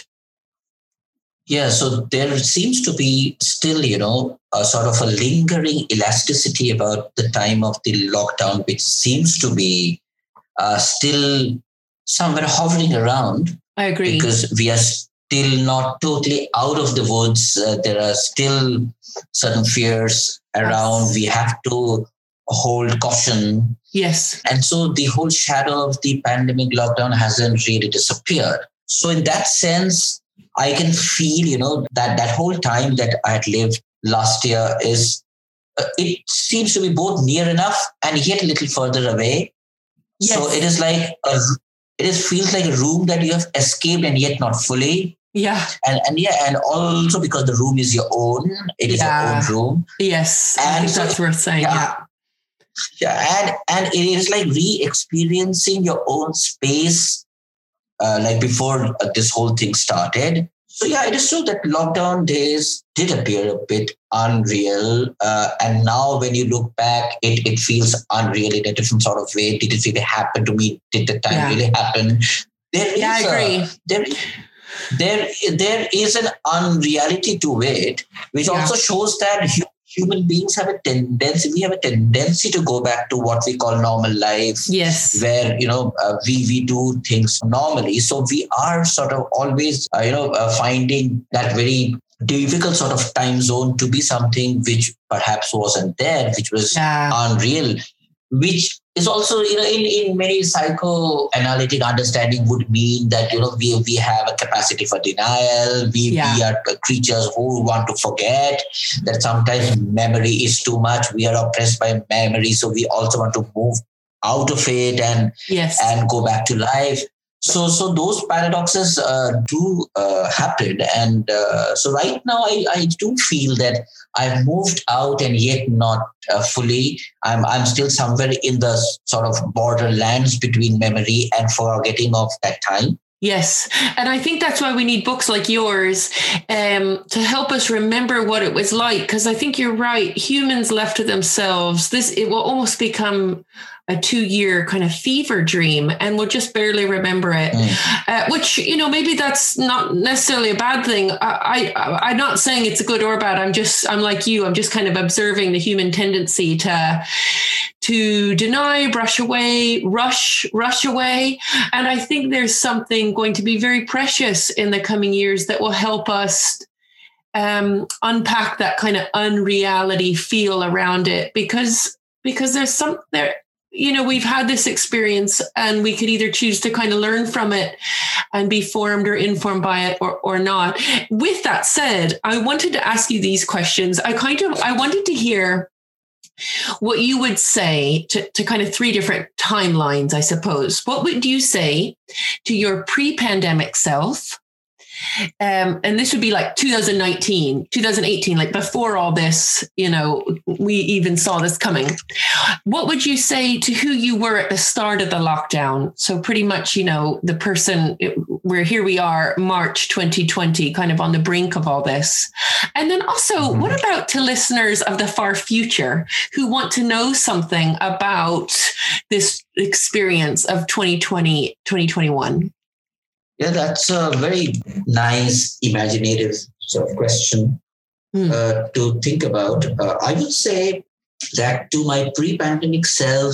Yeah, so there seems to be still, you know, a sort of a lingering elasticity about the time of the lockdown, which seems to be uh, still somewhere hovering around. I agree. Because we are still not totally out of the woods. Uh, there are still certain fears around. Yes. We have to hold caution. Yes. And so the whole shadow of the pandemic lockdown hasn't really disappeared. So in that sense, I can feel, you know, that that whole time that I had lived last year is, uh, it seems to be both near enough and yet a little further away. Yes. So it is like a, it is feels like a room that you have escaped and yet not fully. Yeah. And and yeah, and also because the room is your own, it is yeah. your own room. Yes. And I think so, that's worth saying. Yeah. Yeah. yeah. And and it is like re-experiencing your own space, uh, like before uh, this whole thing started. So yeah, it is true that lockdown days did appear a bit unreal. Uh, and now when you look back, it, it feels unreal in a different sort of way. Did it really happen to me? Did the time yeah. really happen? There yeah, is I agree. A, there, there, there is an unreality to it, which yeah. also shows that hu- human beings have a tendency, we have a tendency to go back to what we call normal life. Yes. Where, you know, uh, we, we do things normally. So we are sort of always, uh, you know, uh, finding that very difficult sort of time zone to be something which perhaps wasn't there, which was yeah. unreal, which is also, you know, in, in many psychoanalytic understanding would mean that, you know, we, we have a capacity for denial. We, yeah. we are creatures who want to forget, that sometimes memory is too much. We are oppressed by memory. So we also want to move out of it and, yes. and go back to life. So, so those paradoxes uh, do uh, happen. And uh, so right now I, I do feel that I've moved out and yet not uh, fully. I'm I'm still somewhere in the sort of borderlands between memory and forgetting of that time. Yes. And I think that's why we need books like yours um, to help us remember what it was like. Because I think you're right. Humans left to themselves, this it will almost become a two-year kind of fever dream, and we'll just barely remember it. Mm. Uh, which, you know, maybe that's not necessarily a bad thing. I, I, I'm not saying it's good or bad. I'm just, I'm like you. I'm just kind of observing the human tendency to, to deny, brush away, rush, rush away. And I think there's something going to be very precious in the coming years that will help us um, unpack that kind of unreality feel around it, because, because there's some there. You know, we've had this experience and we could either choose to kind of learn from it and be formed or informed by it or, or not. With that said, I wanted to ask you these questions. I kind of, I wanted to hear what you would say to, to kind of three different timelines, I suppose. What would you say to your pre-pandemic self? Um, and this would be like two thousand nineteen, two thousand eighteen, like before all this, you know, we even saw this coming. What would you say to who you were at the start of the lockdown? So pretty much, you know, the person where here we are, March twenty twenty, kind of on the brink of all this. And then also, mm-hmm. what about to listeners of the far future who want to know something about this experience of twenty twenty, twenty twenty-one? Yeah, that's a very nice, imaginative sort of question mm. uh, to think about. Uh, I would say that to my pre-pandemic self,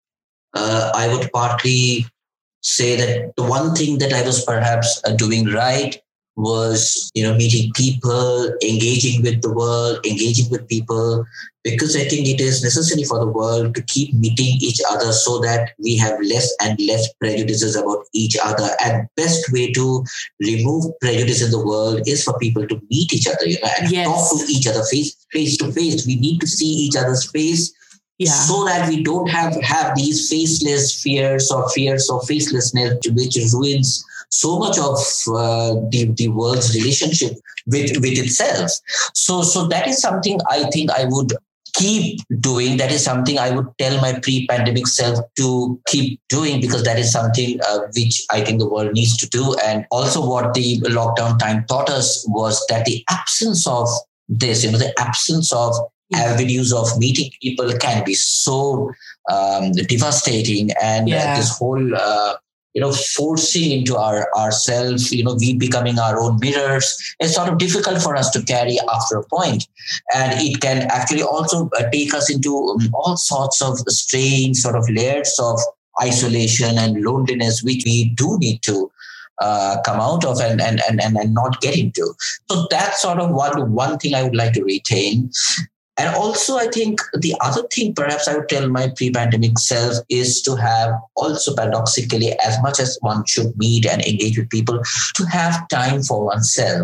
uh, I would partly say that the one thing that I was perhaps uh, doing right was, you know, meeting people, engaging with the world, engaging with people, because I think it is necessary for the world to keep meeting each other so that we have less and less prejudices about each other. And best way to remove prejudice in the world is for people to meet each other, you know, and yes. talk to each other face, face to face. We need to see each other's face. Yeah. So that we don't have, have these faceless fears or fears of facelessness, which ruins so much of uh, the, the world's relationship with, with itself. So, so that is something I think I would keep doing. That is something I would tell my pre-pandemic self to keep doing, because that is something uh, which I think the world needs to do. And also what the lockdown time taught us was that the absence of this, you know, the absence of avenues of meeting people can be so um, devastating, and yeah. uh, this whole uh, you know forcing into our ourselves, you know, we becoming our own mirrors, is sort of difficult for us to carry after a point, and it can actually also uh, take us into um, all sorts of strange sort of layers of isolation and loneliness, which we do need to Uh, come out of and, and and and not get into. So that's sort of one one thing I would like to retain. And also, I think the other thing perhaps I would tell my pre-pandemic self is to have also paradoxically, as much as one should meet and engage with people, to have time for oneself.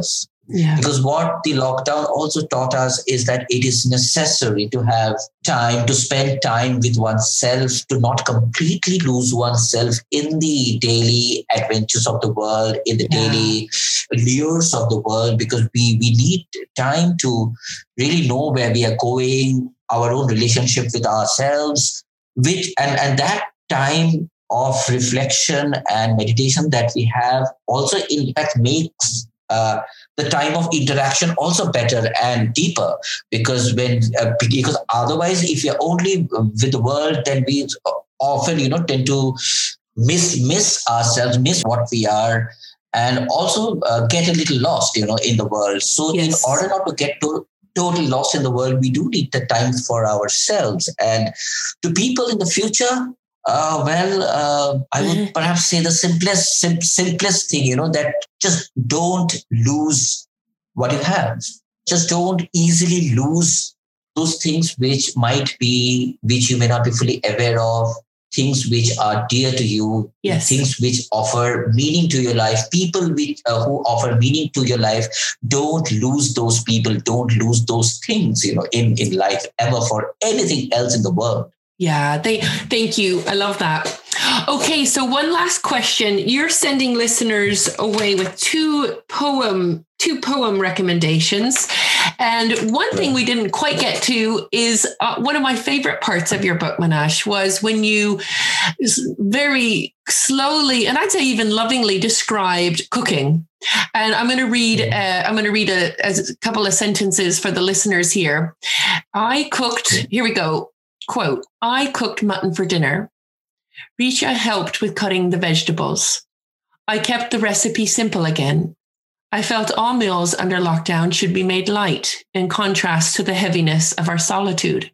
Yeah. Because what the lockdown also taught us is that it is necessary to have time, to spend time with oneself, to not completely lose oneself in the daily adventures of the world, in the yeah. daily lures of the world, because we, we need time to really know where we are going, our own relationship with ourselves, which and, and that time of reflection and meditation that we have also in fact makes uh, the time of interaction also better and deeper, because when uh, because otherwise if you're only with the world, then we often you know tend to miss miss ourselves, miss what we are, and also uh, get a little lost you know in the world. So yes. in order not to get to totally lost in the world, we do need the time for ourselves. And to people in the future, Uh, well, uh, I would mm-hmm. perhaps say the simplest, sim- simplest thing, you know, that just don't lose what you have. Just don't easily lose those things which might be, which you may not be fully aware of, things which are dear to you, yes. things which offer meaning to your life, people which, uh, who offer meaning to your life. Don't lose those people. Don't lose those things, you know, in, in life ever for anything else in the world. Yeah, they, thank you. I love that. Okay, so one last question. You're sending listeners away with two poem, two poem recommendations. And one thing we didn't quite get to is uh, one of my favorite parts of your book, Manash, was when you very slowly, and I'd say even lovingly, described cooking. And I'm going to read, uh, I'm going to read a, a couple of sentences for the listeners here. I cooked, here we go. Quote, I cooked mutton for dinner. Risha helped with cutting the vegetables. I kept the recipe simple again. I felt all meals under lockdown should be made light in contrast to the heaviness of our solitude.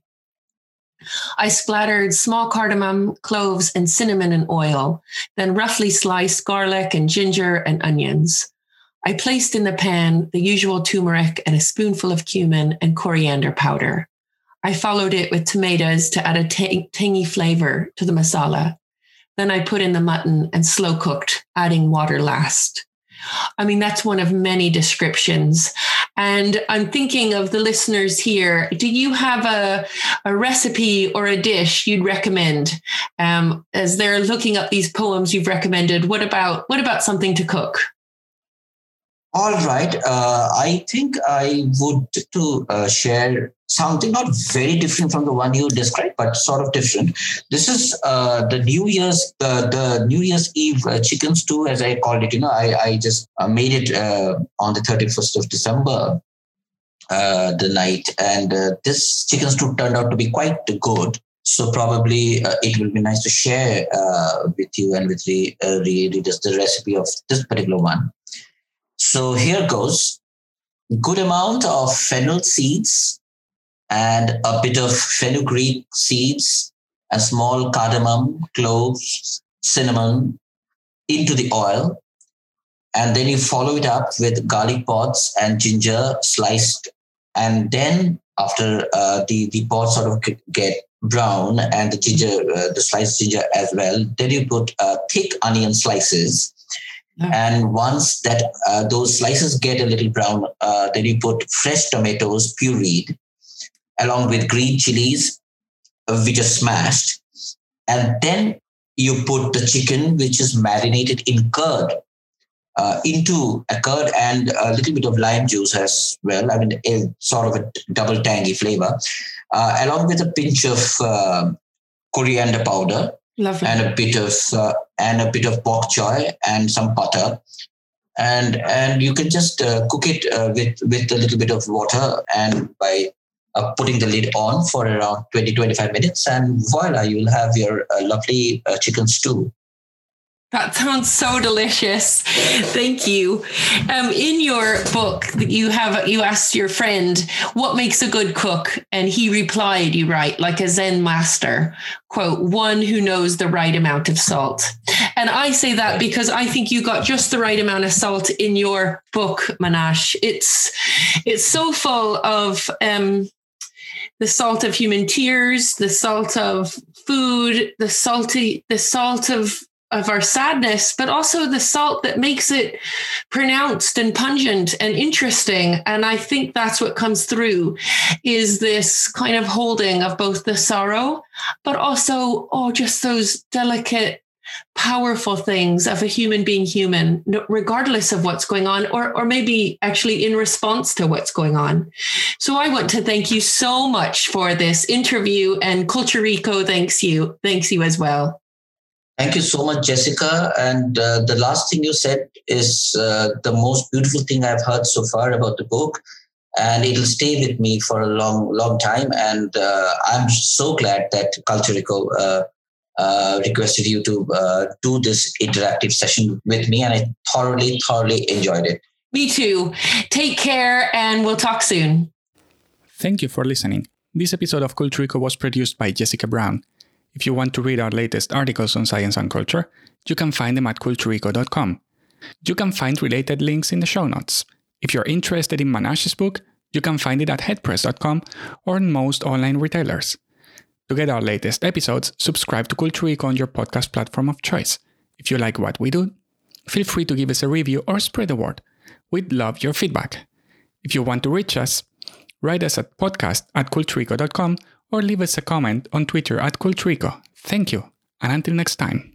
I splattered small cardamom, cloves, and cinnamon in oil, then roughly sliced garlic and ginger and onions. I placed in the pan the usual turmeric and a spoonful of cumin and coriander powder. I followed it with tomatoes to add a t- tangy flavor to the masala. Then I put in the mutton and slow cooked, adding water last. I mean, that's one of many descriptions. And I'm thinking of the listeners here. Do you have a, a recipe or a dish you'd recommend um, as they're looking up these poems you've recommended? What about, what about something to cook? All right. Uh, I think I would to uh, share something not very different from the one you described, but sort of different. This is uh, the New Year's, the, the New Year's Eve uh, chicken stew, as I called it. You know, I, I just uh, made it uh, on the thirty-first of December, uh, the night. And uh, this chicken stew turned out to be quite good. So probably uh, it will be nice to share uh, with you and with the uh, readers the recipe of this particular one. So here goes. Good amount of fennel seeds and a bit of fenugreek seeds, a small cardamom, cloves, cinnamon into the oil. And then you follow it up with garlic pods and ginger sliced. And then after uh, the, the pods sort of get brown and the ginger, uh, the sliced ginger as well, then you put uh, thick onion slices. And once that uh, those slices get a little brown, uh, then you put fresh tomatoes pureed, along with green chilies, uh, which are smashed. And then you put the chicken, which is marinated in curd, uh, into a curd and a little bit of lime juice as well. I mean, a, sort of a double tangy flavor, uh, along with a pinch of uh, coriander powder. Lovely. And a bit of uh, and a bit of bok choy and some butter, and and you can just uh, cook it uh, with with a little bit of water, and by uh, putting the lid on for around twenty to twenty-five minutes, and voila, you'll have your uh, lovely uh, chicken stew. That sounds so delicious. Thank you. Um, in your book, you have you asked your friend, what makes a good cook? And he replied, you write, like a Zen master, quote, one who knows the right amount of salt. And I say that because I think you got just the right amount of salt in your book, Manash. It's, it's so full of um, the salt of human tears, the salt of food, the salty, the salt of of our sadness, but also the salt that makes it pronounced and pungent and interesting. And I think that's what comes through, is this kind of holding of both the sorrow, but also, oh, just those delicate, powerful things of a human being human, regardless of what's going on, or, or maybe actually in response to what's going on. So I want to thank you so much for this interview, and Culture Rico thanks you, thanks you as well. Thank you so much, Jessica. And uh, the last thing you said is uh, the most beautiful thing I've heard so far about the book. And it'll stay with me for a long, long time. And uh, I'm so glad that Culture Rico uh, uh, requested you to uh, do this interactive session with me. And I thoroughly, thoroughly enjoyed it. Me too. Take care, and we'll talk soon. Thank you for listening. This episode of Culture Rico was produced by Jessica Brown. If you want to read our latest articles on science and culture, you can find them at culture rico dot com. You can find related links in the show notes. If you're interested in Manash's book, you can find it at headpress dot com or in most online retailers. To get our latest episodes, subscribe to Culture Rico on your podcast platform of choice. If you like what we do, feel free to give us a review or spread the word. We'd love your feedback. If you want to reach us, write us at podcast at culture rico dot com or leave us a comment on Twitter at Culture Rico. Thank you, and until next time.